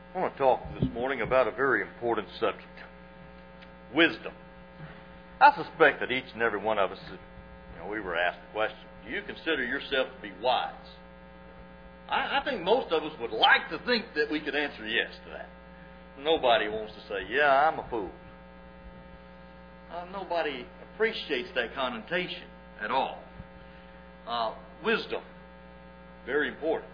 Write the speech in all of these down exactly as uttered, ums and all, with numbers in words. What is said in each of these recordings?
I want to talk this morning about a very important subject. Wisdom. I suspect that each and every one of us, you know, we were asked the question, do you consider yourself to be wise? I, I think most of us would like to think that we could answer yes to that. Nobody wants to say, yeah, I'm a fool. Uh, nobody appreciates that connotation at all. Uh, wisdom, very important.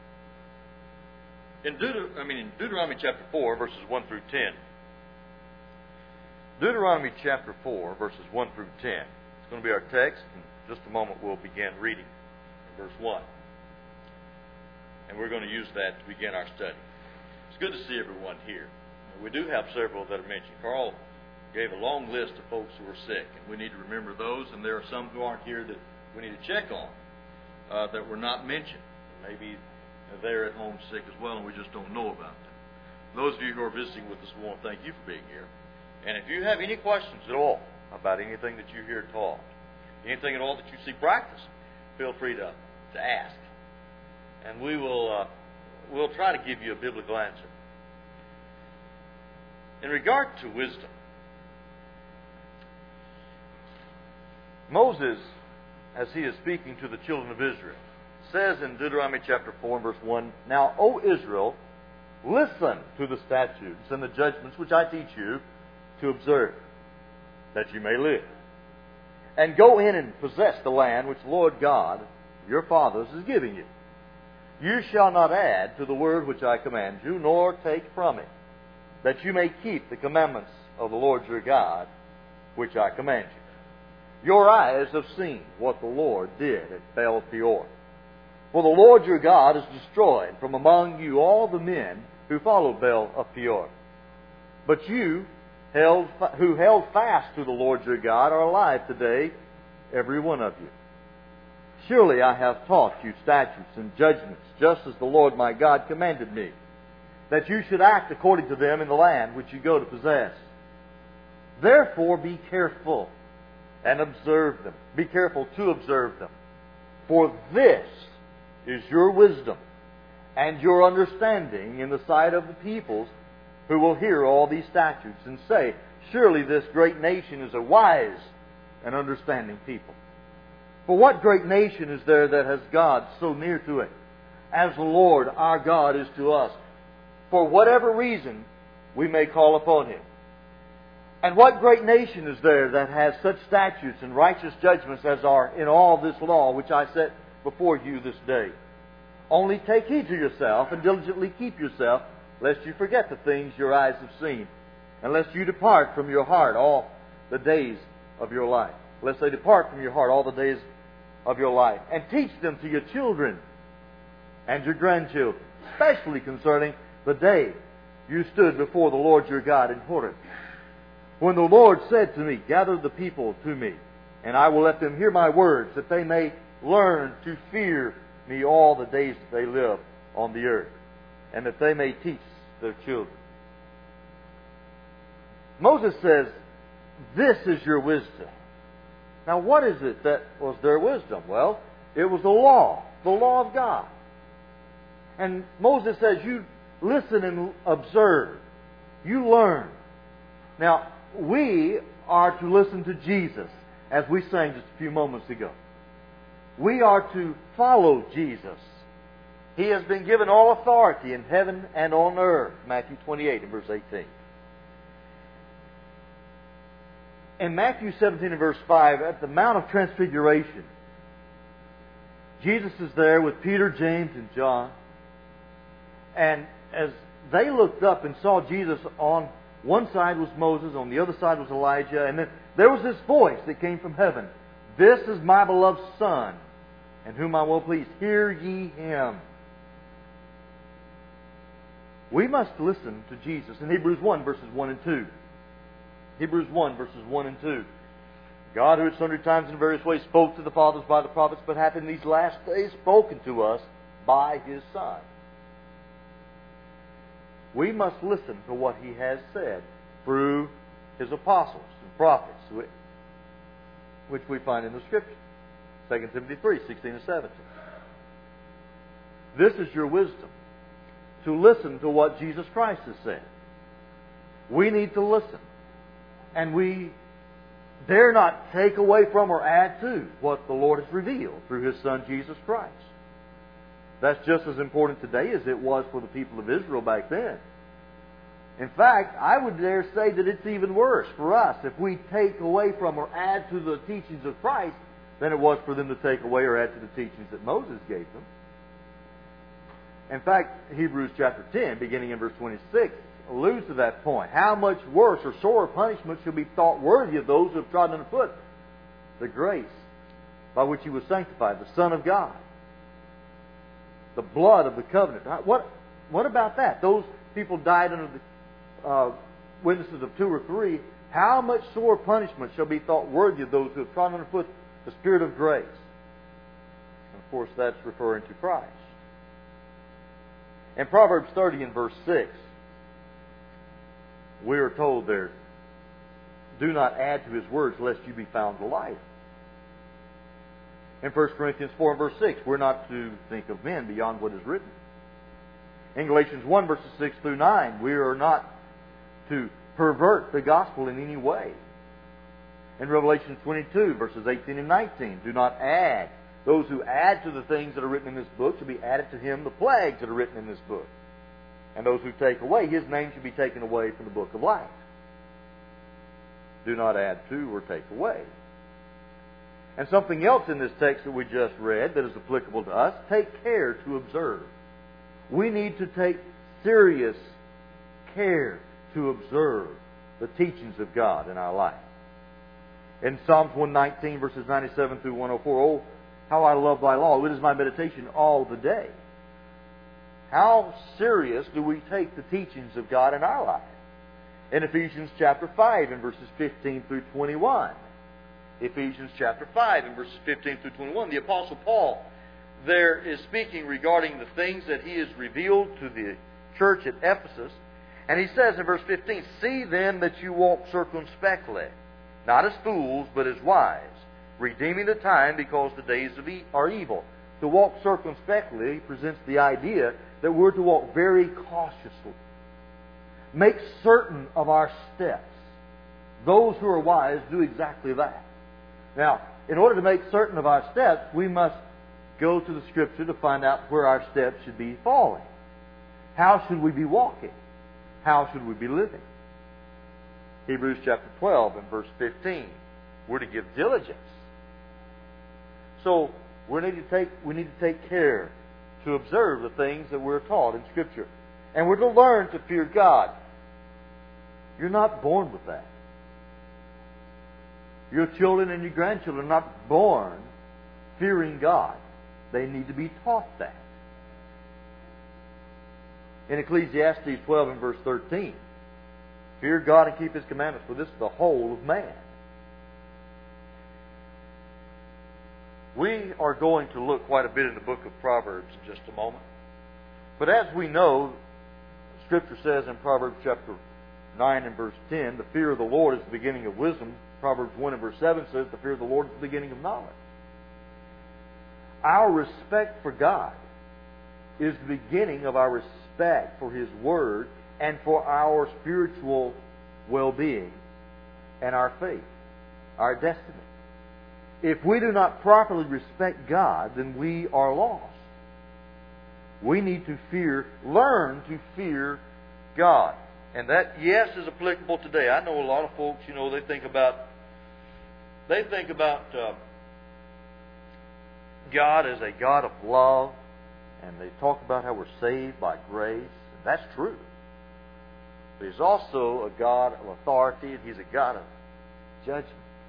In, Deuter- I mean, in Deuteronomy chapter four, verses one through ten. Deuteronomy chapter four, verses one through ten. It's going to be our text. In just a moment we'll begin reading verse one. And we're going to use that to begin our study. It's good to see everyone here. We do have several that are mentioned. Carl gave a long list of folks who are sick, and we need to remember those, and there are some who aren't here that we need to check on uh, that were not mentioned. Maybe they're at home sick as well, and we just don't know about them. Those of you who are visiting with us, we want to thank you for being here. And if you have any questions at all about anything that you hear taught, anything at all that you see practiced, feel free to, to ask. And we will uh, we'll try to give you a biblical answer. In regard to wisdom, Moses, as he is speaking to the children of Israel, says in Deuteronomy chapter four and verse one, Now, O Israel, listen to the statutes and the judgments which I teach you to observe, that you may live. And go in and possess the land which the Lord God, your fathers, is giving you. You shall not add to the word which I command you, nor take from it, that you may keep the commandments of the Lord your God, which I command you. Your eyes have seen what the Lord did at Baal Peor. For the Lord your God has destroyed from among you all the men who followed Baal of Peor. But you, held, who held fast to the Lord your God, are alive today, every one of you. Surely I have taught you statutes and judgments, just as the Lord my God commanded me, that you should act according to them in the land which you go to possess. Therefore be careful and observe them. Be careful to observe them. For this is your wisdom and your understanding in the sight of the peoples who will hear all these statutes and say, Surely this great nation is a wise and understanding people. For what great nation is there that has God so near to it, as the Lord our God is to us? For whatever reason we may call upon Him. And what great nation is there that has such statutes and righteous judgments as are in all this law which I set before you this day? Only take heed to yourself and diligently keep yourself, lest you forget the things your eyes have seen, and lest you depart from your heart all the days of your life. Lest they depart from your heart all the days of your life. And teach them to your children and your grandchildren, especially concerning the day you stood before the Lord your God in Horeb, when the Lord said to me, Gather the people to me, and I will let them hear my words, that they may learn to fear me all the days that they live on the earth, and that they may teach their children. Moses says, This is your wisdom. Now, what is it that was their wisdom? Well, it was the law, the law of God. And Moses says, you listen and observe. You learn. Now, we are to listen to Jesus, as we sang just a few moments ago. We are to follow Jesus. He has been given all authority in heaven and on earth. Matthew twenty-eight and verse eighteen. In Matthew seventeen and verse five, at the Mount of Transfiguration, Jesus is there with Peter, James, and John. And as they looked up and saw Jesus, on one side was Moses, on the other side was Elijah, and then there was this voice that came from heaven. This is my beloved Son, in whom I will please. Hear ye Him. We must listen to Jesus. In Hebrews one, verses one and two. Hebrews one, verses one and two. God, who at sundry times in various ways spoke to the fathers by the prophets, but hath in these last days spoken to us by His Son. We must listen to what He has said through His apostles and prophets, which we find in the Scripture. Second Timothy three, sixteen and seventeen. This is your wisdom. to listen to what Jesus Christ has said. We need to listen. And we dare not take away from or add to what the Lord has revealed through His Son, Jesus Christ. That's just as important today as it was for the people of Israel back then. In fact, I would dare say that it's even worse for us if we take away from or add to the teachings of Christ than it was for them to take away or add to the teachings that Moses gave them. In fact, Hebrews chapter ten, beginning in verse twenty-six, alludes to that point. How much worse or sorer punishment shall be thought worthy of those who have trodden underfoot the grace by which He was sanctified, the Son of God, the blood of the covenant. What, what about that? Those people died under the Uh, witnesses of two or three, how much sore punishment shall be thought worthy of those who have trodden underfoot the Spirit of grace? And of course, that's referring to Christ. In Proverbs thirty and verse six, we are told there, do not add to His words lest you be found a liar. In First Corinthians four and verse six, we're not to think of men beyond what is written. In Galatians one verses six through nine, we are not to pervert the gospel in any way. In Revelation twenty-two, verses eighteen and nineteen, do not add. Those who add to the things that are written in this book shall be added to him the plagues that are written in this book. And those who take away, his name shall be taken away from the book of life. Do not add to or take away. And something else in this text that we just read that is applicable to us, take care to observe. We need to take serious care to observe the teachings of God in our life. In Psalms one nineteen, verses ninety-seven through one oh four, oh, how I love Thy law. It is my meditation all the day. How serious do we take the teachings of God in our life? In Ephesians chapter five, in verses fifteen through twenty-one. Ephesians chapter five, in verses fifteen through twenty-one, the Apostle Paul there is speaking regarding the things that he has revealed to the church at Ephesus. And he says in verse fifteen, see then that you walk circumspectly, not as fools, but as wise, redeeming the time because the days of e- are evil. To walk circumspectly presents the idea that we're to walk very cautiously. Make certain of our steps. Those who are wise do exactly that. Now, in order to make certain of our steps, we must go to the Scripture to find out where our steps should be falling. How should we be walking? How should we be living? Hebrews chapter twelve and verse fifteen. We're to give diligence. So we need to take we need to take care to observe the things that we're taught in Scripture. And we're to learn to fear God. You're not born with that. Your children and your grandchildren are not born fearing God. They need to be taught that. In Ecclesiastes twelve and verse thirteen, fear God and keep His commandments, for this is the whole of man. We are going to look quite a bit in the book of Proverbs in just a moment. But as we know, Scripture says in Proverbs chapter nine and verse ten, the fear of the Lord is the beginning of wisdom. Proverbs one and verse seven says the fear of the Lord is the beginning of knowledge. Our respect for God is the beginning of our respect for His Word and for our spiritual well-being and our faith, our destiny. If we do not properly respect God, then we are lost. We need to fear, learn to fear God. And that, yes, is applicable today. I know a lot of folks, you know, they think about, they think about uh, God as a God of love, and they talk about how we're saved by grace. And that's true. But He's also a God of authority, and He's a God of judgment.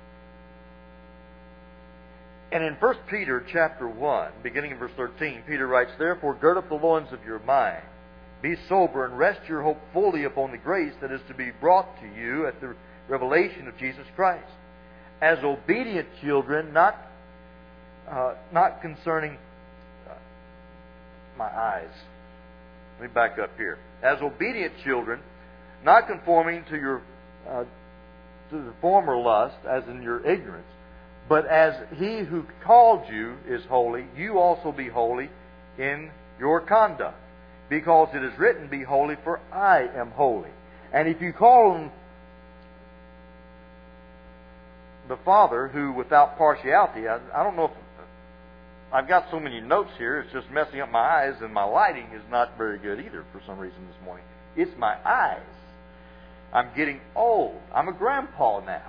And in First Peter chapter one, beginning in verse thirteen, Peter writes, therefore gird up the loins of your mind, be sober, and rest your hope fully upon the grace that is to be brought to you at the revelation of Jesus Christ. As obedient children, not uh, not concerning uh, my eyes. Let me back up here. As obedient children, not conforming to your uh, to the former lust, as in your ignorance, but as He who called you is holy, you also be holy in your conduct. because it is written, Be holy, for I am holy. And if you call on the Father, who without partiality, I, I don't know if I've got so many notes here, it's just messing up my eyes, and my lighting is not very good either for some reason this morning. It's my eyes. I'm getting old. I'm a grandpa now.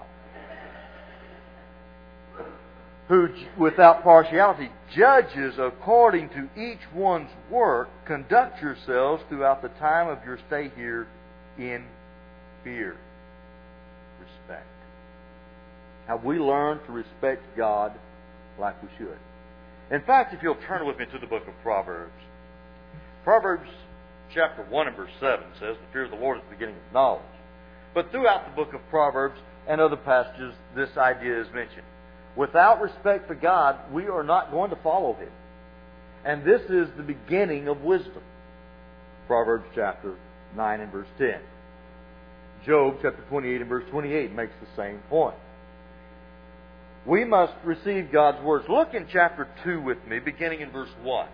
Who, without partiality, judges according to each one's work. Conduct yourselves throughout the time of your stay here in fear. Respect. Have we learned to respect God like we should? In fact, if you'll turn with me to the book of Proverbs. Proverbs chapter one and verse seven says, The fear of the Lord is the beginning of knowledge. But throughout the book of Proverbs and other passages, this idea is mentioned. Without respect for God, we are not going to follow Him. And this is the beginning of wisdom. Proverbs chapter nine and verse ten. Job chapter twenty-eight and verse twenty-eight makes the same point. We must receive God's words. Look in chapter two with me, beginning in verse one.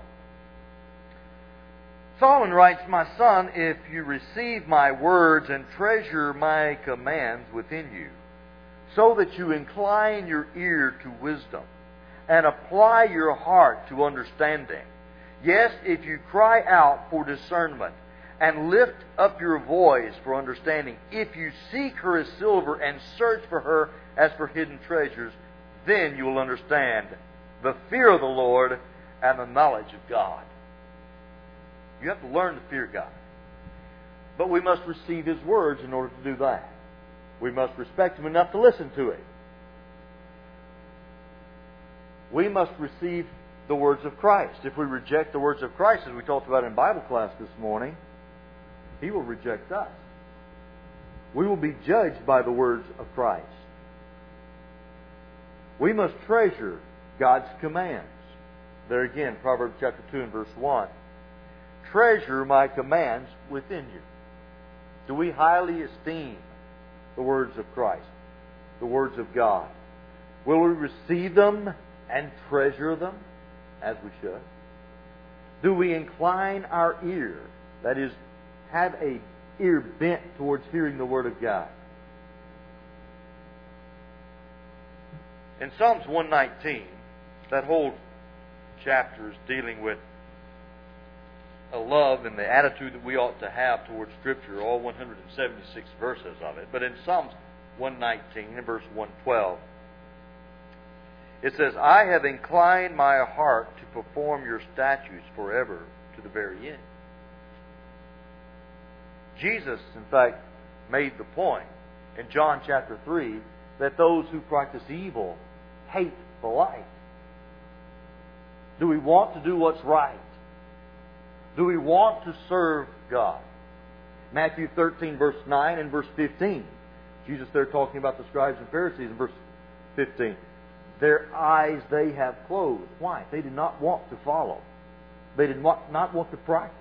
Solomon writes, My son, if you receive my words and treasure my commands within you, so that you incline your ear to wisdom and apply your heart to understanding. Yes, if you cry out for discernment and lift up your voice for understanding, if you seek her as silver and search for her as for hidden treasures, then you will understand the fear of the Lord and the knowledge of God. You have to learn to fear God. But we must receive His words in order to do that. We must respect Him enough to listen to Him. We must receive the words of Christ. If we reject the words of Christ, as we talked about in Bible class this morning, He will reject us. We will be judged by the words of Christ. We must treasure God's commands. There again, Proverbs chapter two and verse one. Treasure my commands within you. Do we highly esteem the words of Christ, the words of God? Will we receive them and treasure them as we should? Do we incline our ear, that is, have a ear bent towards hearing the Word of God? In Psalms one nineteen, that whole chapter is dealing with a love and the attitude that we ought to have towards Scripture, all one hundred seventy-six verses of it. But in Psalms one nineteen and verse one twelve, it says, I have inclined my heart to perform your statutes forever to the very end. Jesus, in fact, made the point in John chapter three that those who practice evil hate the light. Do we want to do what's right? Do we want to serve God? Matthew thirteen, verse nine and verse fifteen. Jesus there talking about the scribes and Pharisees in verse fifteen. Their eyes they have closed. Why? They did not want to follow. They did not, not want to practice.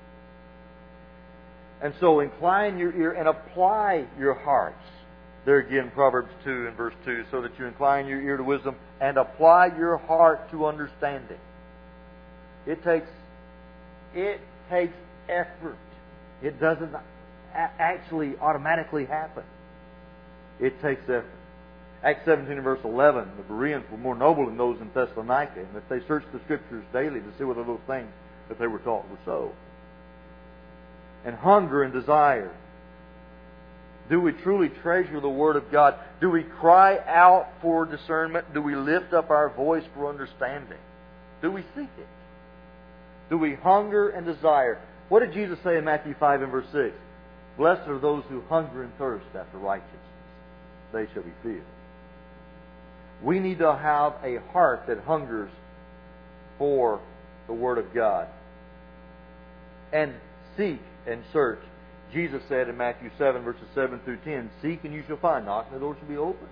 And so incline your ear and apply your hearts. There again, Proverbs two and verse two, so that you incline your ear to wisdom and apply your heart to understanding. It takes It takes effort. It doesn't actually automatically happen. It takes effort. Acts seventeen and verse eleven, the Bereans were more noble than those in Thessalonica, and that they searched the Scriptures daily to see whether those things that they were taught were so. And hunger and desire. Do we truly treasure the Word of God? Do we cry out for discernment? Do we lift up our voice for understanding? Do we seek it? Do we hunger and desire? What did Jesus say in Matthew five and verse six? Blessed are those who hunger and thirst after righteousness. They shall be filled. We need to have a heart that hungers for the Word of God. And seek and search. Jesus said in Matthew seven, verses seven through ten, Seek and you shall find. Knock and the door shall be open.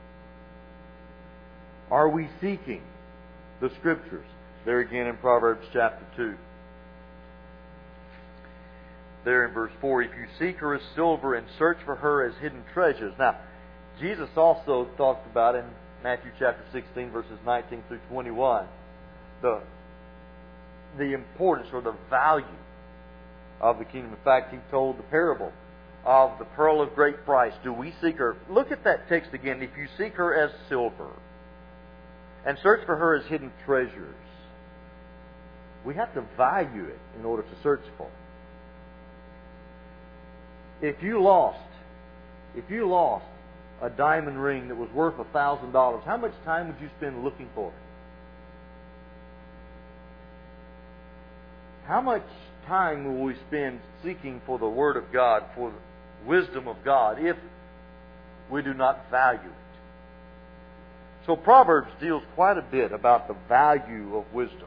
Are we seeking the Scriptures? There again in Proverbs chapter two. There in verse four, if you seek her as silver and search for her as hidden treasures. Now, Jesus also talked about in Matthew chapter sixteen, verses nineteen through twenty-one, the, the importance or the value of the kingdom. In fact, He told the parable of the pearl of great price. Do we seek her? Look at that text again. If you seek her as silver and search for her as hidden treasures, we have to value it in order to search for it. If you lost, if you lost a diamond ring that was worth a thousand dollars, how much time would you spend looking for it? How much time will we spend seeking for the Word of God, for the wisdom of God, if we do not value it? So Proverbs deals quite a bit about the value of wisdom.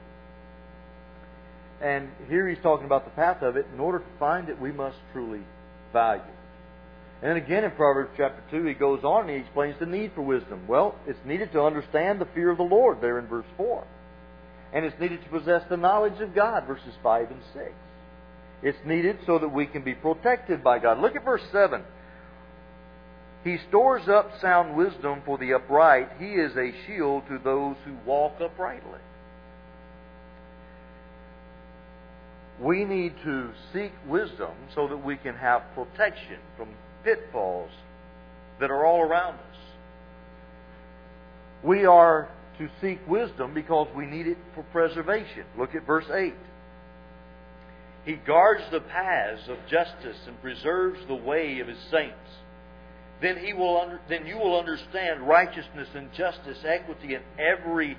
And here he's talking about the path of it. In order to find it, we must truly value it. And then again in Proverbs chapter two, he goes on and he explains the need for wisdom. Well, it's needed to understand the fear of the Lord, there in verse four. And it's needed to possess the knowledge of God, verses five and six. It's needed so that we can be protected by God. Look at verse seven. He stores up sound wisdom for the upright. He is a shield to those who walk uprightly. We need to seek wisdom so that we can have protection from pitfalls that are all around us. We are to seek wisdom because we need it for preservation. Look at verse eight. He guards the paths of justice and preserves the way of His saints. Then he will under, then you will understand righteousness and justice, equity, and every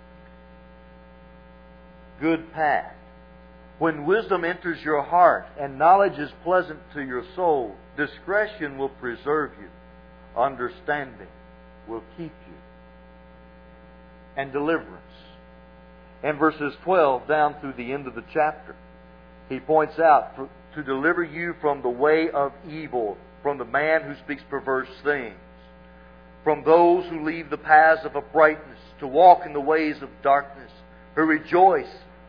good path. When wisdom enters your heart and knowledge is pleasant to your soul, discretion will preserve you. Understanding will keep you. And deliverance. In verses twelve down through the end of the chapter, he points out to deliver you from the way of evil, from the man who speaks perverse things, from those who leave the paths of uprightness, to walk in the ways of darkness, who rejoice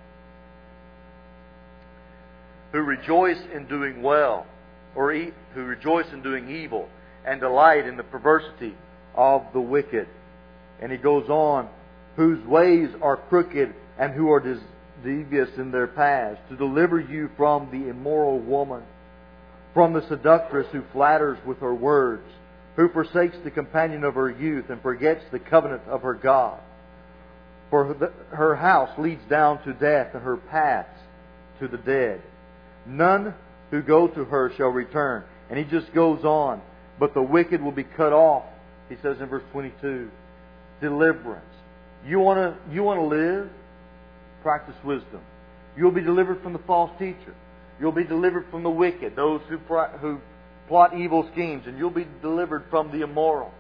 who rejoice in doing well, or e- who rejoice in doing evil, and delight in the perversity of the wicked. And he goes on, whose ways are crooked, and who are dis- devious in their paths, to deliver you from the immoral woman, from the seductress who flatters with her words, who forsakes the companion of her youth, and forgets the covenant of her God. For the, her house leads down to death, and her paths to the dead. None who go to her shall return. And he just goes on. But the wicked will be cut off. He says in verse twenty-two. Deliverance. You want to you want to live? Practice wisdom. You'll be delivered from the false teacher. You'll be delivered from the wicked, those who who plot evil schemes, and you'll be delivered from the immoral.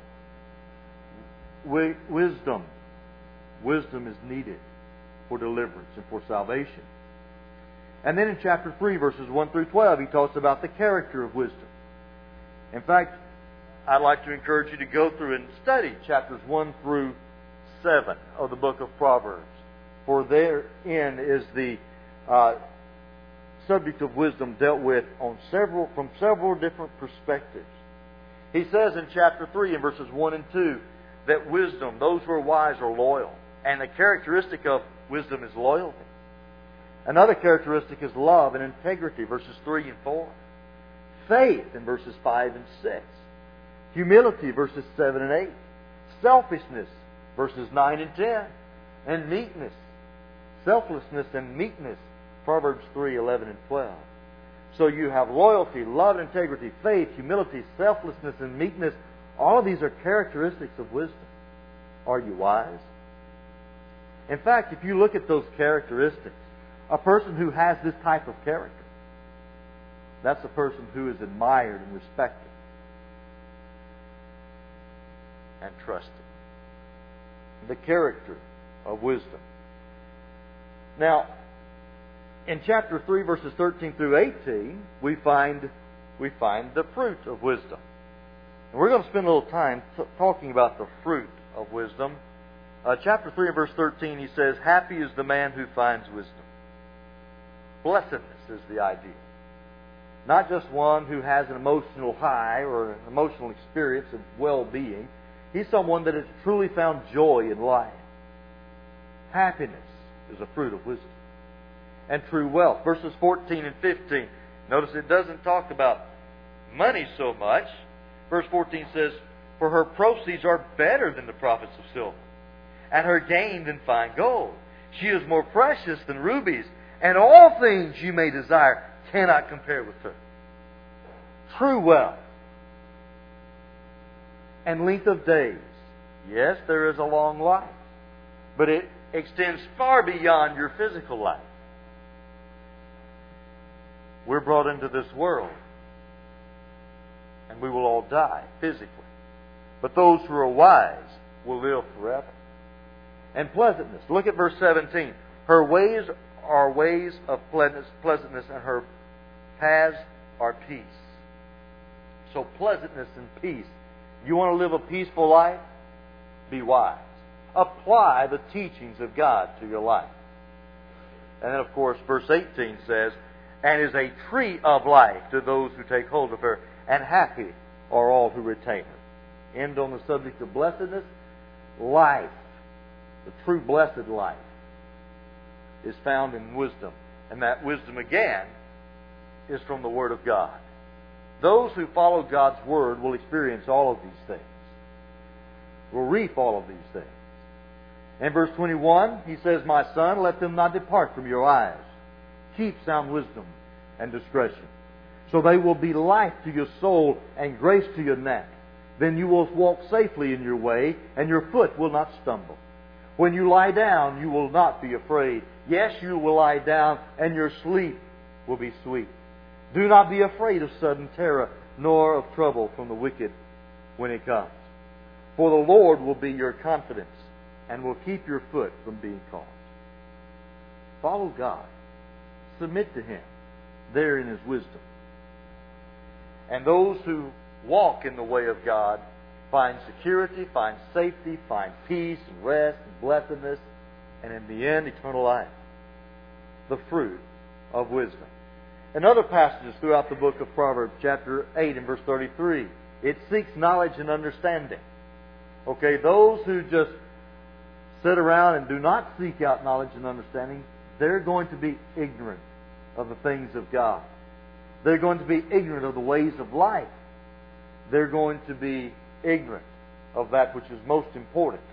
Wisdom. Wisdom is needed for deliverance and for salvation. And then in chapter three, verses one through twelve, he talks about the character of wisdom. In fact, I'd like to encourage you to go through and study chapters one through seven of the book of Proverbs. For therein is the uh, subject of wisdom dealt with on several from several different perspectives. He says in chapter three, in verses one and two, that wisdom, those who are wise, are loyal. And the characteristic of wisdom is loyalty. Another characteristic is love and integrity, verses three and four. Faith, in verses five and six. Humility, verses seven and eight. Selfishness, verses nine and ten. And meekness. Selflessness and meekness, Proverbs three, eleven and twelve. So you have loyalty, love and integrity, faith, humility, selflessness and meekness. All of these are characteristics of wisdom. Are you wise? In fact, if you look at those characteristics, a person who has this type of character, that's a person who is admired and respected and trusted. The character of wisdom. Now, in chapter three, verses thirteen through eighteen, we find we find the fruit of wisdom. And we're going to spend a little time t- talking about the fruit of wisdom. Uh, chapter three and verse thirteen, he says, "Happy is the man who finds wisdom." Blessedness is the idea. Not just one who has an emotional high or an emotional experience of well-being. He's someone that has truly found joy in life. Happiness is a fruit of wisdom. And true wealth. Verses fourteen and fifteen. Notice it doesn't talk about money so much. Verse fourteen says, "For her proceeds are better than the profits of silver, and her gain than fine gold. She is more precious than rubies, and all things you may desire cannot compare with her." True wealth and length of days. Yes, there is a long life, but it extends far beyond your physical life. We're brought into this world, and we will all die physically. But those who are wise will live forever. And pleasantness. Look at verse seventeen. Her ways are ways of pleasantness, and her paths are peace. So pleasantness and peace. You want to live a peaceful life? Be wise. Apply the teachings of God to your life. And then, of course, verse eighteen says, "And is a tree of life to those who take hold of her, and happy are all who retain her." End on the subject of blessedness. Life, the true blessed life, is found in wisdom. And that wisdom, again, is from the Word of God. Those who follow God's Word will experience all of these things. Will reap all of these things. In verse twenty-one, he says, "My son, let them not depart from your eyes. Keep sound wisdom and discretion, so they will be life to your soul and grace to your neck. Then you will walk safely in your way, and your foot will not stumble. When you lie down, you will not be afraid. Yes, you will lie down, and your sleep will be sweet. Do not be afraid of sudden terror, nor of trouble from the wicked when it comes. For the Lord will be your confidence, and will keep your foot from being caught." Follow God. Submit to Him there in His wisdom. And those who walk in the way of God find security, find safety, find peace and rest and blessedness, and in the end, eternal life. The fruit of wisdom. In other passages throughout the book of Proverbs, chapter eight and verse thirty-three, it seeks knowledge and understanding. Okay, those who just sit around and do not seek out knowledge and understanding, they're going to be ignorant of the things of God. They're going to be ignorant of the ways of life. They're going to be ignorant of that which is most important.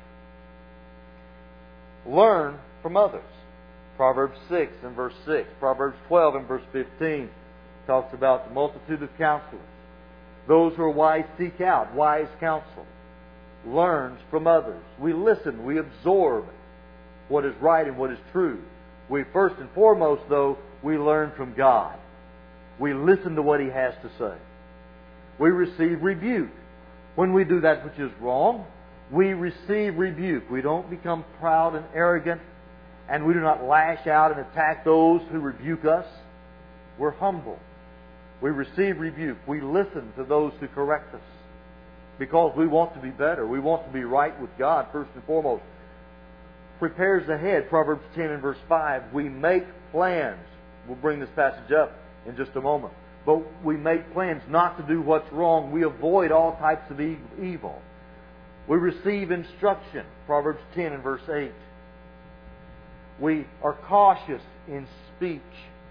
Learn from others. Proverbs six and verse six. Proverbs twelve and verse fifteen talks about the multitude of counselors. Those who are wise seek out wise counsel. Learns from others. We listen. We absorb what is right and what is true. We first and foremost, though, we learn from God. We listen to what He has to say. We receive rebuke. When we do that which is wrong, we receive rebuke. We don't become proud and arrogant, and we do not lash out and attack those who rebuke us. We're humble. We receive rebuke. We listen to those who correct us because we want to be better. We want to be right with God first and foremost. Prepares ahead, Proverbs ten and verse five. We make plans. We'll bring this passage up in just a moment. But we make plans not to do what's wrong. We avoid all types of evil. We receive instruction, Proverbs ten and verse eight. We are cautious in speech.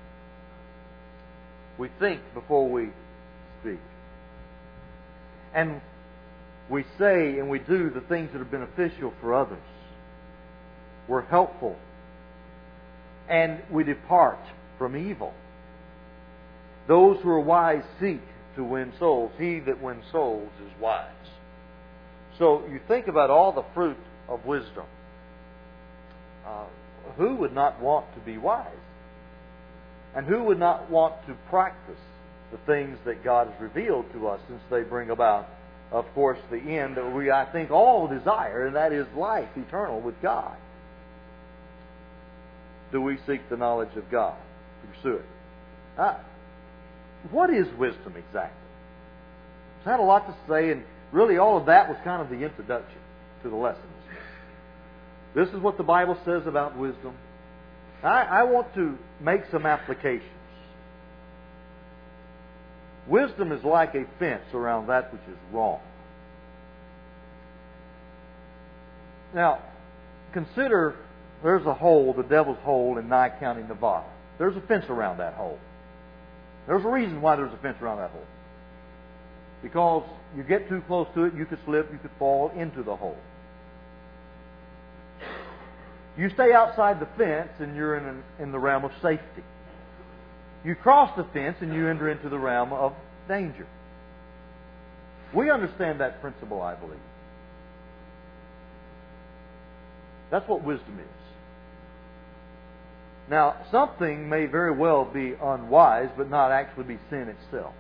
We think before we speak. And we say and we do the things that are beneficial for others. We're helpful. And we depart from evil. Those who are wise seek to win souls. He that wins souls is wise. So you think about all the fruit of wisdom. Uh, who would not want to be wise? And who would not want to practice the things that God has revealed to us, since they bring about, of course, the end that we, I think, all desire, and that is life eternal with God? Do we seek the knowledge of God to pursue it? Uh, what is wisdom exactly? It's had a lot to say, and really all of that was kind of the introduction to the lesson. This is what the Bible says about wisdom. I, I want to make some applications. Wisdom is like a fence around that which is wrong. Now, consider there's a hole, the devil's hole in Nye County, Nevada. There's a fence around that hole. There's a reason why there's a fence around that hole. Because you get too close to it, you could slip, you could fall into the hole. You stay outside the fence and you're in, an, in the realm of safety. You cross the fence and you enter into the realm of danger. We understand that principle, I believe. That's what wisdom is. Now, something may very well be unwise, but not actually be sin itself.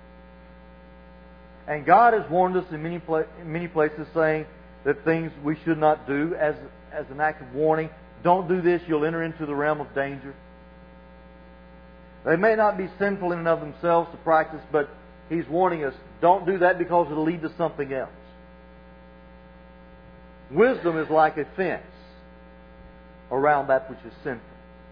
And God has warned us in many, pla- in many places, saying that things we should not do as, as an act of warning. Don't do this, you'll enter into the realm of danger. They may not be sinful in and of themselves to practice, but He's warning us, don't do that because it'll lead to something else. Wisdom is like a fence around that which is sinful.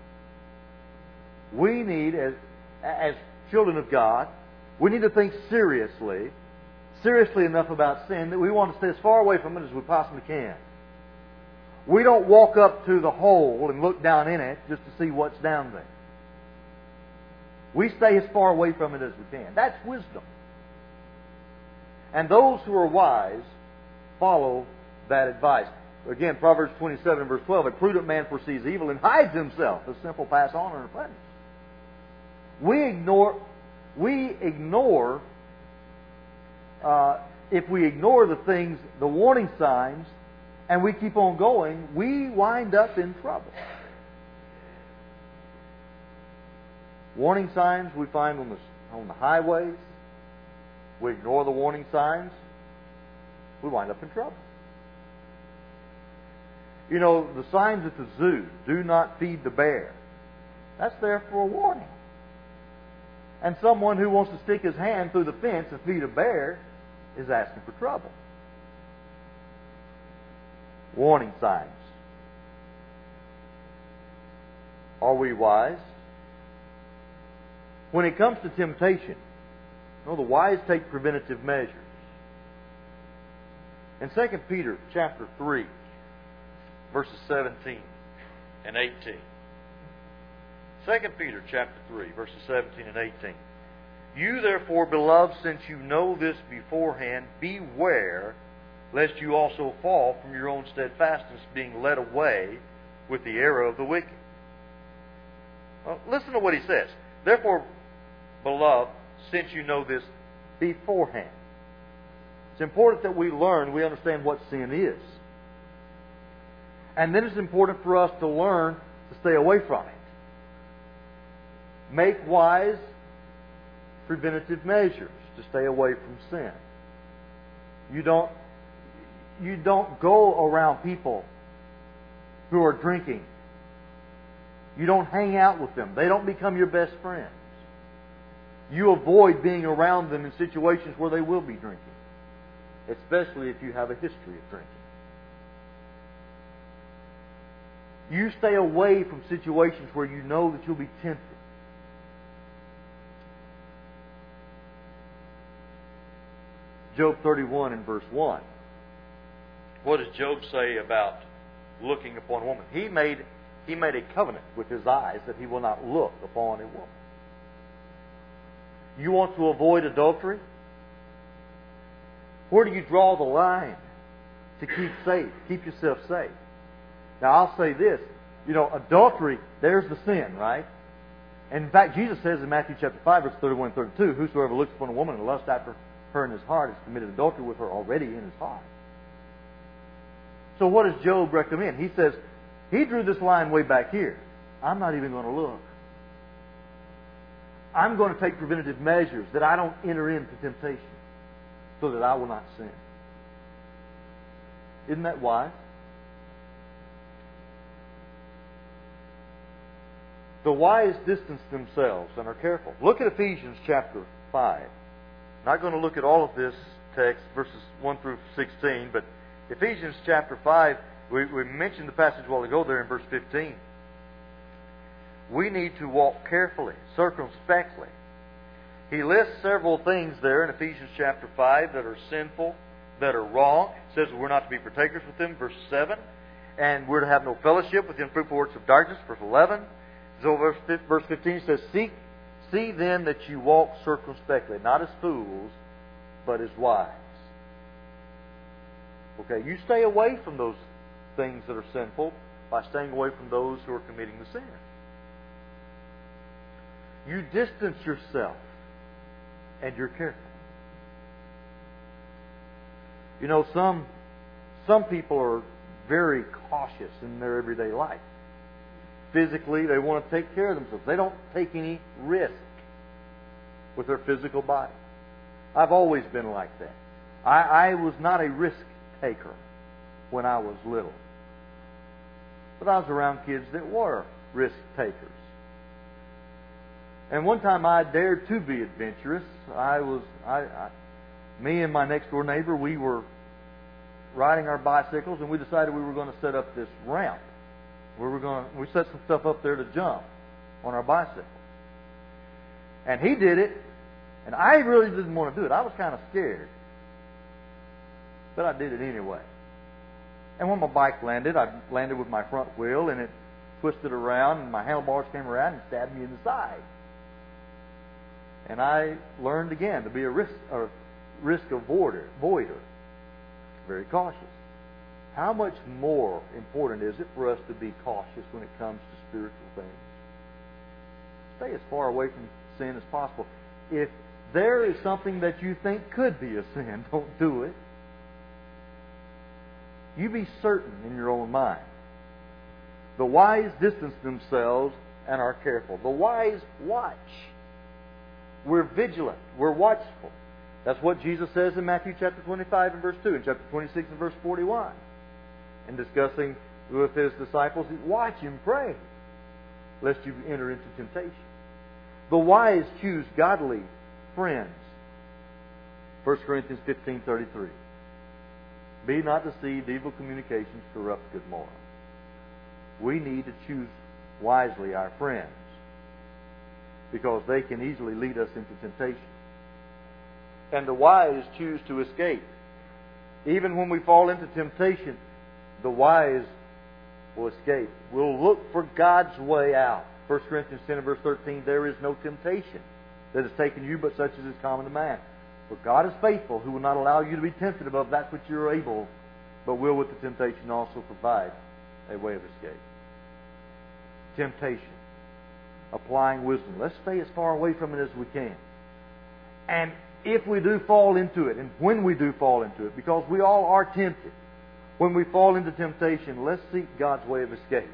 We need, as, as children of God, we need to think seriously, seriously enough about sin that we want to stay as far away from it as we possibly can. We don't walk up to the hole and look down in it just to see what's down there. We stay as far away from it as we can. That's wisdom. And those who are wise follow that advice. Again, Proverbs twenty-seven, verse twelve, a prudent man foresees evil and hides himself. The simple pass on and are punished. We ignore, we ignore, uh, if we ignore the things, the warning signs, and we keep on going, we wind up in trouble. Warning signs we find on the, on the highways. We ignore the warning signs. We wind up in trouble. You know, the signs at the zoo, do not feed the bear. That's there for a warning. And someone who wants to stick his hand through the fence and feed a bear is asking for trouble. Warning signs. Are we wise? When it comes to temptation, you know, the wise take preventative measures. In Second Peter chapter three, verses seventeen and eighteen. Second Peter chapter three, verses seventeen and eighteen. You therefore, beloved, since you know this beforehand, beware lest you also fall from your own steadfastness, being led away with the error of the wicked. Well, listen to what he says. Therefore, beloved, since you know this beforehand. It's important that we learn, we understand what sin is. And then it's important for us to learn to stay away from it. Make wise preventative measures to stay away from sin. You don't, you don't go around people who are drinking. You don't hang out with them. They don't become your best friends. You avoid being around them in situations where they will be drinking, especially if you have a history of drinking. You stay away from situations where you know that you'll be tempted. Job thirty-one and verse one. What does Job say about looking upon a woman? He made, he made a covenant with his eyes that he will not look upon a woman. You want to avoid adultery? Where do you draw the line to keep safe, keep yourself safe? Now, I'll say this. You know, adultery, there's the sin, right? And in fact, Jesus says in Matthew chapter five, verse thirty-one and thirty-two, whosoever looks upon a woman and lusts after her in his heart has committed adultery with her already in his heart. So what does Job recommend? He says, he drew this line way back here. I'm not even going to look. I'm going to take preventative measures that I don't enter into temptation so that I will not sin. Isn't that wise? The wise distance themselves and are careful. Look at Ephesians chapter five. I'm not going to look at all of this text, verses one through sixteen, but Ephesians chapter five, we, we mentioned the passage a while ago there in verse fifteen. We need to walk carefully, circumspectly. He lists several things there in Ephesians chapter five that are sinful, that are wrong. It says we're not to be partakers with them, verse seven. And we're to have no fellowship with the unfruitful works of darkness, verse eleven. So verse fifteen says, Seek, See then that you walk circumspectly, not as fools, but as wise. Okay, you stay away from those things that are sinful by staying away from those who are committing the sin. You distance yourself, and you're careful. You know, some some people are very cautious in their everyday life. Physically, they want to take care of themselves. They don't take any risk with their physical body. I've always been like that. I, I was not a risk taker when I was little. But I was around kids that were risk takers. And one time I dared to be adventurous. I was, I, I, me and my next door neighbor, we were riding our bicycles, and we decided we were going to set up this ramp. We were going to, we set some stuff up there to jump on our bicycles. And he did it, and I really didn't want to do it. I was kind of scared. But I did it anyway. And when my bike landed, I landed with my front wheel, and it twisted around, and my handlebars came around and stabbed me in the side. And I learned again to be a risk or risk avoider, avoider, very cautious. How much more important is it for us to be cautious when it comes to spiritual things? Stay as far away from sin as possible. If there is something that you think could be a sin, don't do it. You be certain in your own mind. The wise distance themselves and are careful. The wise watch. We're vigilant. We're watchful. That's what Jesus says in Matthew chapter twenty-five and verse two, and chapter twenty-six and verse forty-one. In discussing with His disciples, watch and pray, lest you enter into temptation. The wise choose godly friends. First Corinthians fifteen thirty-three. Be not deceived, evil communications corrupt good morals. We need to choose wisely our friends, because they can easily lead us into temptation. And the wise choose to escape. Even when we fall into temptation, the wise will escape. We'll look for God's way out. First Corinthians ten and verse thirteen, there is no temptation that has taken you but such as is common to man. For God is faithful, who will not allow you to be tempted above that which you are able, but will with the temptation also provide a way of escape. Temptation. Applying wisdom. Let's stay as far away from it as we can. And if we do fall into it, and when we do fall into it, because we all are tempted, when we fall into temptation, let's seek God's way of escape.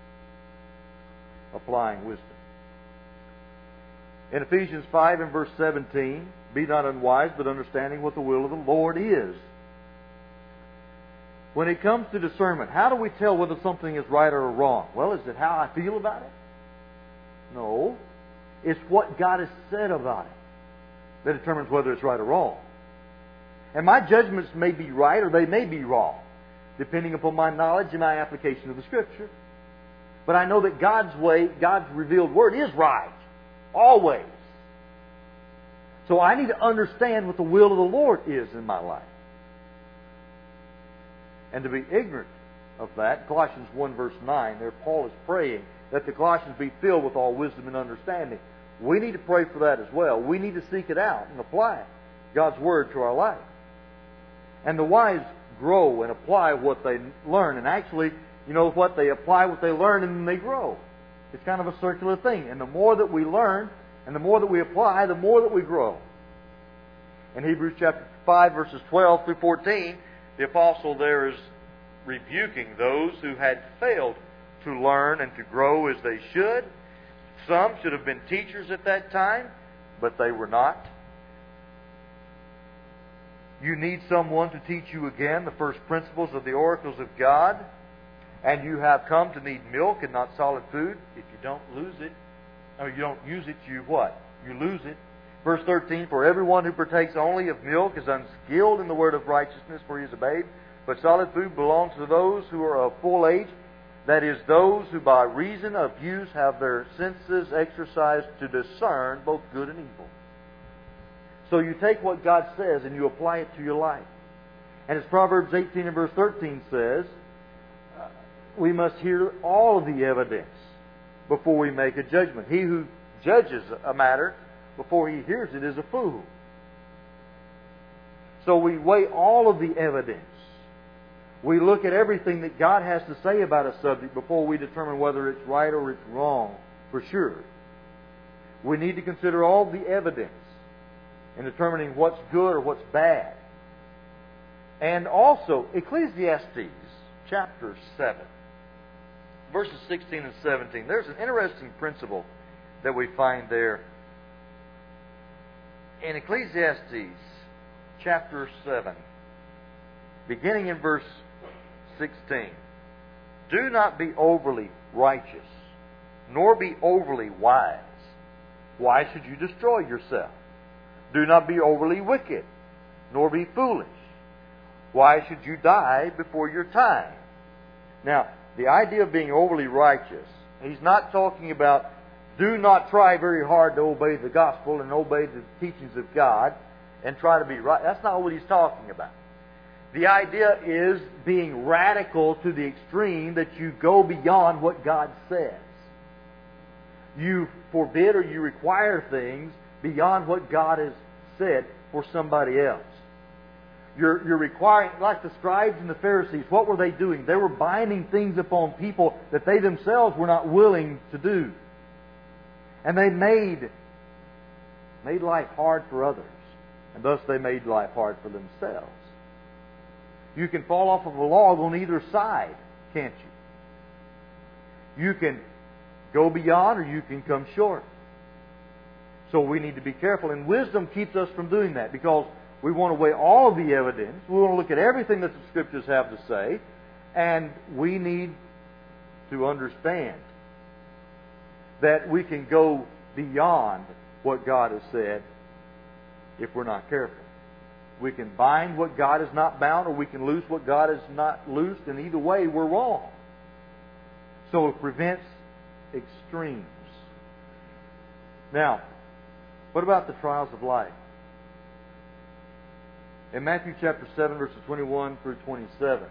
Applying wisdom. In Ephesians five and verse seventeen, be not unwise, but understanding what the will of the Lord is. When it comes to discernment, how do we tell whether something is right or wrong? Well, is it how I feel about it? No. It's what God has said about it that determines whether it's right or wrong. And my judgments may be right or they may be wrong, depending upon my knowledge and my application of the Scripture. But I know that God's way, God's revealed Word is right. Always. So I need to understand what the will of the Lord is in my life. And to be ignorant of that, Colossians one verse nine, there Paul is praying that the Colossians be filled with all wisdom and understanding. We need to pray for that as well. We need to seek it out and apply God's Word to our life. And the wise grow and apply what they learn. And actually, you know what? They apply what they learn and then they grow. It's kind of a circular thing. And the more that we learn and the more that we apply, the more that we grow. In Hebrews chapter five, verses twelve through fourteen, the apostle there is rebuking those who had failed to learn and to grow as they should. Some should have been teachers at that time, but they were not. You need someone to teach you again the first principles of the oracles of God, and you have come to need milk and not solid food. If you don't lose it, or you don't use it, you what? You lose it. Verse thirteen, for everyone who partakes only of milk is unskilled in the word of righteousness, for he is a babe. But solid food belongs to those who are of full age, that is, those who by reason of use have their senses exercised to discern both good and evil. So you take what God says and you apply it to your life. And as Proverbs eighteen and verse thirteen says, we must hear all of the evidence before we make a judgment. He who judges a matter before he hears it is a fool. So we weigh all of the evidence. We look at everything that God has to say about a subject before we determine whether it's right or it's wrong for sure. We need to consider all the evidence in determining what's good or what's bad. And also, Ecclesiastes chapter seven, verses sixteen and seventeen. There's an interesting principle that we find there. In Ecclesiastes chapter seven, beginning in verse sixteen, do not be overly righteous, nor be overly wise. Why should you destroy yourself? Do not be overly wicked, nor be foolish. Why should you die before your time? Now, the idea of being overly righteous, he's not talking about do not try very hard to obey the gospel and obey the teachings of God and try to be right. That's not what he's talking about. The idea is being radical to the extreme that you go beyond what God says. You forbid or you require things beyond what God has said for somebody else. You're, you're requiring, like the scribes and the Pharisees, what were they doing? They were binding things upon people that they themselves were not willing to do. And they made, made life hard for others. And thus they made life hard for themselves. You can fall off of a log on either side, can't you? You can go beyond or you can come short. So we need to be careful. And wisdom keeps us from doing that because we want to weigh all of the evidence. We want to look at everything that the Scriptures have to say. And we need to understand that we can go beyond what God has said if we're not careful. We can bind what God has not bound, or we can loose what God has not loosed, and either way we're wrong. So it prevents extremes. Now, what about the trials of life? In Matthew chapter seven, verses twenty-one through twenty-seven,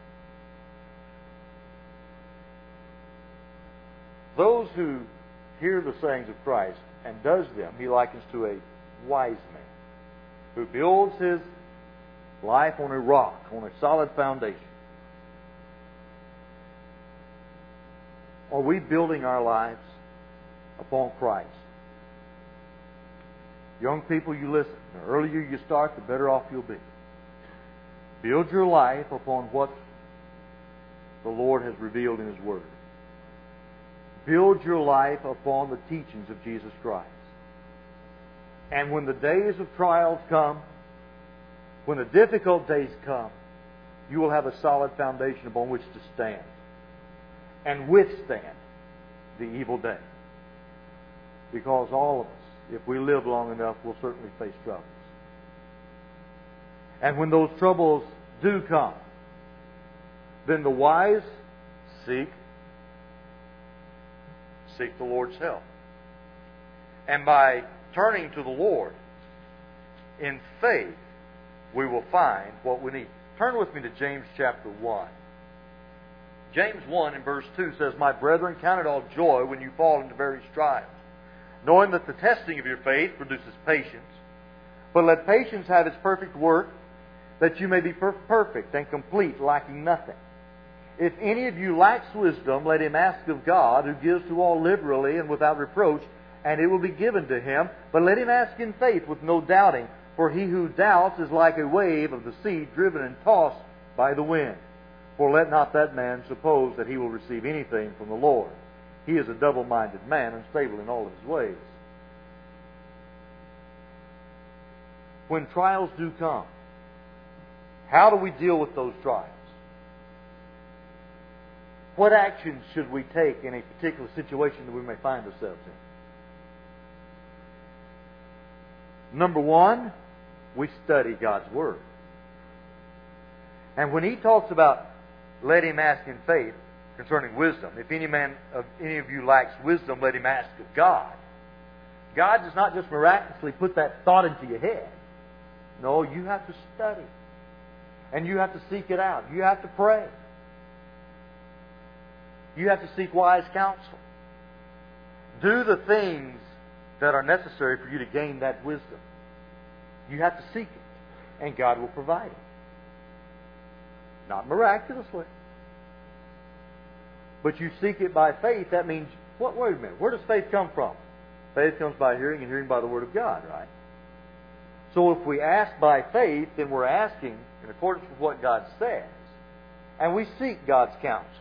those who hear the sayings of Christ and does them, he likens to a wise man who builds his life on a rock, on a solid foundation. Are we building our lives upon Christ? Young people, you listen. The earlier you start, the better off you'll be. Build your life upon what the Lord has revealed in His Word. Build your life upon the teachings of Jesus Christ. And when the days of trials come, when the difficult days come, you will have a solid foundation upon which to stand and withstand the evil day. Because all of us, if we live long enough, will certainly face troubles. And when those troubles do come, then the wise seek seek the Lord's help. And by turning to the Lord in faith, we will find what we need. Turn with me to James chapter one. James one in verse two says, "My brethren, count it all joy when you fall into various trials, knowing that the testing of your faith produces patience. But let patience have its perfect work, that you may be perfect and complete, lacking nothing. If any of you lacks wisdom, let him ask of God, who gives to all liberally and without reproach, and it will be given to him. But let him ask in faith with no doubting, for he who doubts is like a wave of the sea, driven and tossed by the wind. For let not that man suppose that he will receive anything from the Lord. He is a double-minded man, unstable in all of his ways." When trials do come, how do we deal with those trials? What actions should we take in a particular situation that we may find ourselves in? Number one, we study God's Word. And when He talks about let him ask in faith concerning wisdom, if any man of any of you lacks wisdom, let him ask of God. God does not just miraculously put that thought into your head. No, you have to study. And you have to seek it out. You have to pray. You have to seek wise counsel. Do the things that are necessary for you to gain that wisdom. You have to seek it, and God will provide it. Not miraculously. But you seek it by faith. That means, what? Wait a minute. Where does faith come from? Faith comes by hearing, and hearing by the Word of God, right? So if we ask by faith, then we're asking in accordance with what God says. And we seek God's counsel.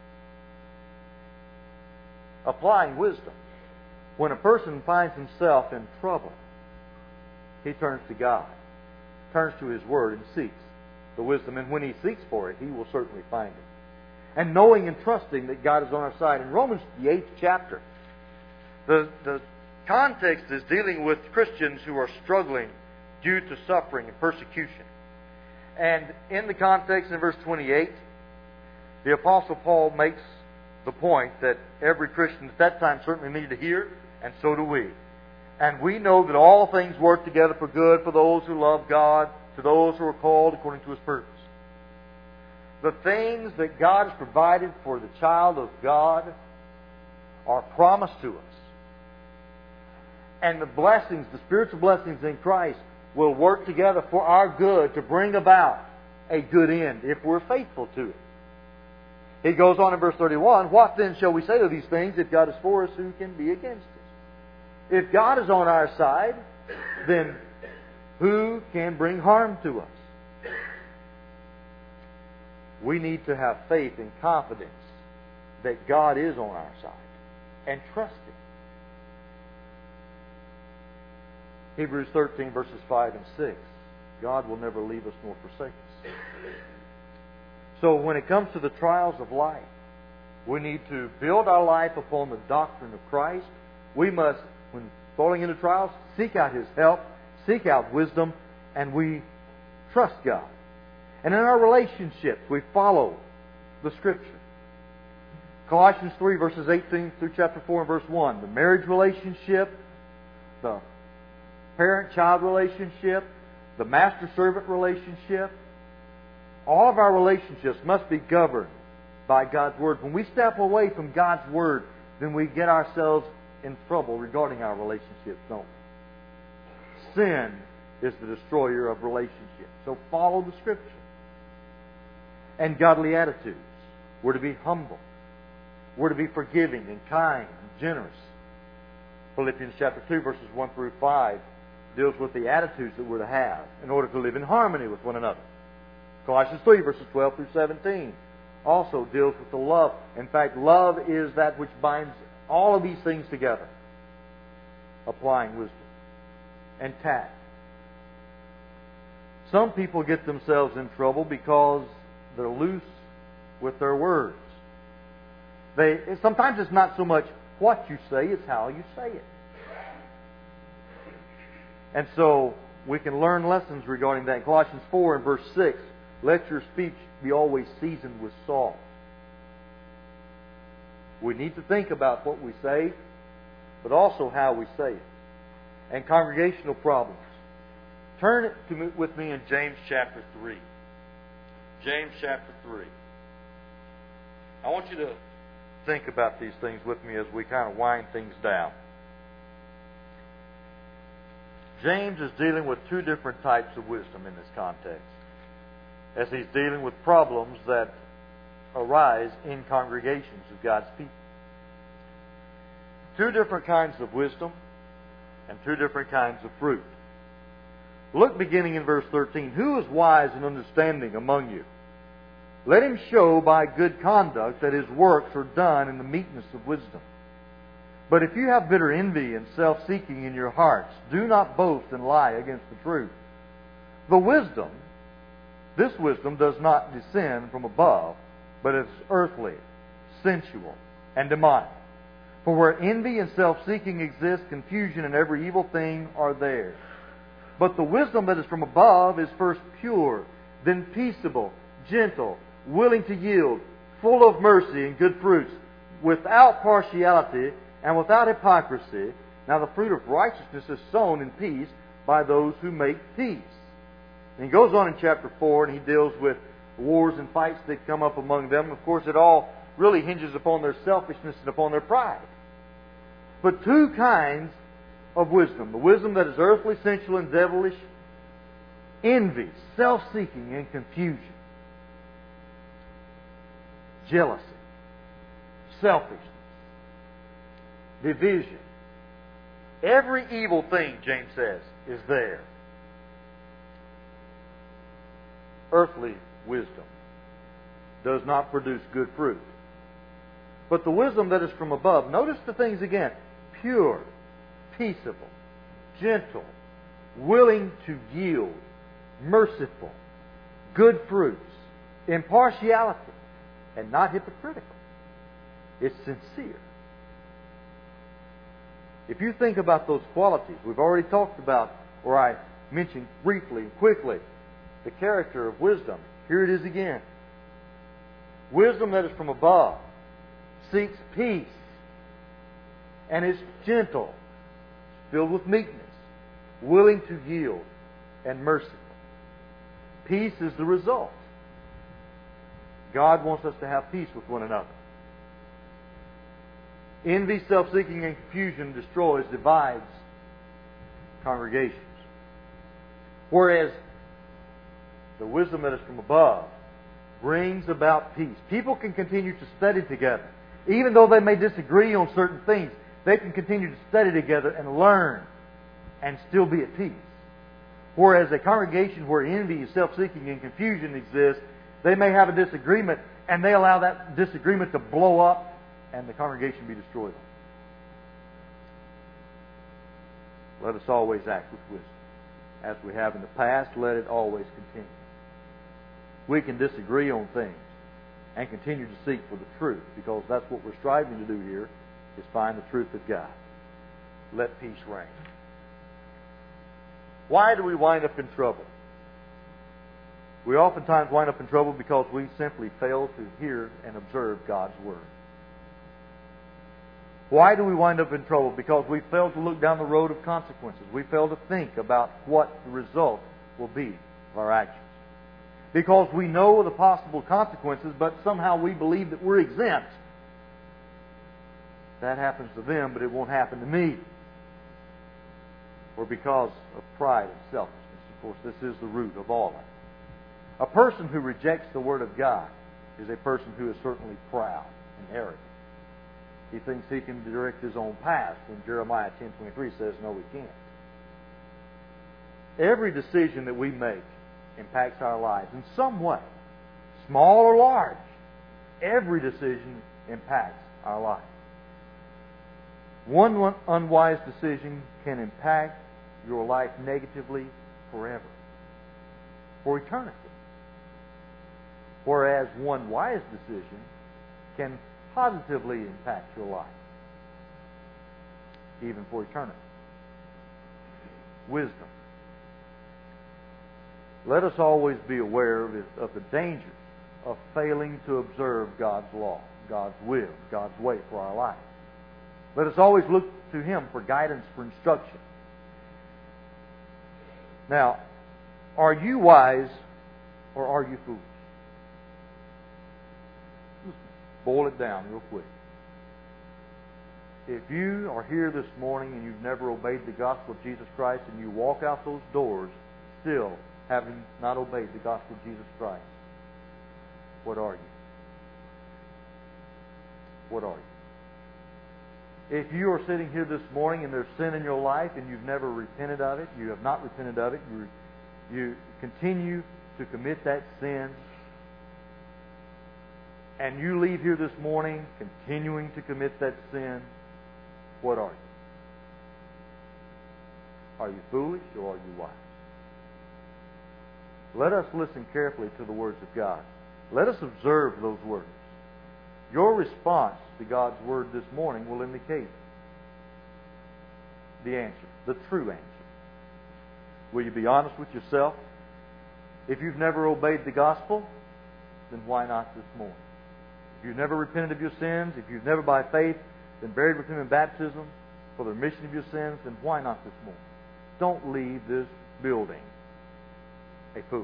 Applying wisdom. When a person finds himself in trouble, he turns to God, turns to His Word, and seeks the wisdom. And when he seeks for it, he will certainly find it. And knowing and trusting that God is on our side. In Romans, the eighth chapter, the, the context is dealing with Christians who are struggling due to suffering and persecution. And in the context, in verse twenty-eight, the Apostle Paul makes the point that every Christian at that time certainly needed to hear, and so do we. And we know that all things work together for good for those who love God, to those who are called according to His purpose. The things that God has provided for the child of God are promised to us. And the blessings, the spiritual blessings in Christ, will work together for our good to bring about a good end if we're faithful to it. He goes on in verse thirty-one, "What then shall we say to these things? If God is for us, who can be against us?" If God is on our side, then who can bring harm to us? We need to have faith and confidence that God is on our side and trust Him. Hebrews thirteen, verses five and six. God will never leave us nor forsake us. So when it comes to the trials of life, we need to build our life upon the doctrine of Christ. We must, when falling into trials, seek out His help, seek out wisdom, and we trust God. And in our relationships, we follow the Scripture. Colossians three, verses eighteen through chapter four and verse one. The marriage relationship, the parent-child relationship, the master-servant relationship. All of our relationships must be governed by God's Word. When we step away from God's Word, then we get ourselves in trouble regarding our relationships, don't we? Sin is the destroyer of relationships. So follow the Scripture. And godly attitudes. We're to be humble. We're to be forgiving and kind and generous. Philippians chapter two, verses one through five deals with the attitudes that we're to have in order to live in harmony with one another. Colossians three, verses twelve through seventeen also deals with the love. In fact, love is that which binds all of these things together. Applying wisdom and tact. Some people get themselves in trouble because they're loose with their words. They sometimes it's not so much what you say, it's how you say it. And so we can learn lessons regarding that. In Colossians four and verse six, let your speech be always seasoned with salt. We need to think about what we say, but also how we say it. And congregational problems. Turn it to me, with me in James chapter three. James chapter three. I want you to think about these things with me as we kind of wind things down. James is dealing with two different types of wisdom in this context, as he's dealing with problems that arise in congregations of God's people. Two different kinds of wisdom and two different kinds of fruit. Look beginning in verse thirteen. Who is wise and understanding among you? Let him show by good conduct that his works are done in the meekness of wisdom. But if you have bitter envy and self-seeking in your hearts, do not boast and lie against the truth. The wisdom, this wisdom does not descend from above, but is earthly, sensual, and demonic. For where envy and self-seeking exist, confusion and every evil thing are there. But the wisdom that is from above is first pure, then peaceable, gentle, willing to yield, full of mercy and good fruits, without partiality and without hypocrisy. Now the fruit of righteousness is sown in peace by those who make peace. And he goes on in chapter four and he deals with wars and fights that come up among them. Of course, it all really hinges upon their selfishness and upon their pride. But two kinds of wisdom. The wisdom that is earthly, sensual, and devilish. Envy, self-seeking, and confusion. Jealousy, selfishness, division. Every evil thing, James says, is there. Earthly wisdom does not produce good fruit. But the wisdom that is from above, notice the things again. Pure, peaceable, gentle, willing to yield, merciful, good fruits, impartiality, and not hypocritical. It's sincere. If you think about those qualities, we've already talked about, or I mentioned briefly and quickly, the character of wisdom. Here it is again. Wisdom that is from above seeks peace and is gentle, filled with meekness, willing to yield, and merciful. Peace is the result. God wants us to have peace with one another. Envy, self-seeking, and confusion destroys, divides congregations. Whereas the wisdom that is from above brings about peace. People can continue to study together. Even though they may disagree on certain things, they can continue to study together and learn and still be at peace. Whereas a congregation where envy, self-seeking, and confusion exist, they may have a disagreement and they allow that disagreement to blow up and the congregation be destroyed. Let us always act with wisdom. As we have in the past, let it always continue. We can disagree on things and continue to seek for the truth, because that's what we're striving to do here, is find the truth of God. Let peace reign. Why do we wind up in trouble? We oftentimes wind up in trouble because we simply fail to hear and observe God's Word. Why do we wind up in trouble? Because we fail to look down the road of consequences. We fail to think about what the result will be of our actions. Because we know the possible consequences, but somehow we believe that we're exempt. That happens to them, but it won't happen to me. Or because of pride and selfishness. Of course, this is the root of all of it. A person who rejects the Word of God is a person who is certainly proud and arrogant. He thinks he can direct his own path when Jeremiah ten twenty-three says, no, we can't. Every decision that we make impacts our lives in some way, small or large. Every decision impacts our life. One unwise decision can impact your life negatively forever, for eternity. Whereas one wise decision can positively impact your life, even for eternity. Wisdom. Let us always be aware of, it, of the dangers of failing to observe God's law, God's will, God's way for our life. Let us always look to Him for guidance, for instruction. Now, are you wise or are you foolish? Just boil it down real quick. If you are here this morning and you've never obeyed the gospel of Jesus Christ and you walk out those doors still having not obeyed the gospel of Jesus Christ, what are you? What are you? If you are sitting here this morning and there's sin in your life and you've never repented of it, you have not repented of it, you, you continue to commit that sin, and you leave here this morning continuing to commit that sin, what are you? Are you foolish or are you wise? Let us listen carefully to the words of God. Let us observe those words. Your response to God's Word this morning will indicate the answer, the true answer. Will you be honest with yourself? If you've never obeyed the gospel, then why not this morning? If you've never repented of your sins, if you've never by faith been buried with Him in baptism for the remission of your sins, then why not this morning? Don't leave this building a fool.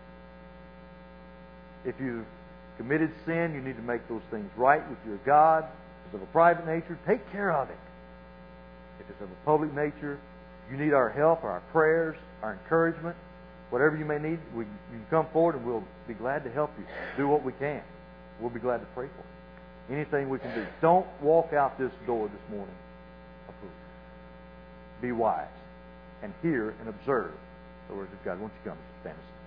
If you've committed sin, you need to make those things right with your God. If it's of a private nature, take care of it. if it's of a public nature, you need our help or our prayers, our encouragement, whatever you may need, we, you can come forward and we'll be glad to help you. Do what we can. We'll be glad to pray for you. Anything we can do. Don't walk out this door this morning a fool. Be wise and hear and observe the words of God. Won't you come and stand us?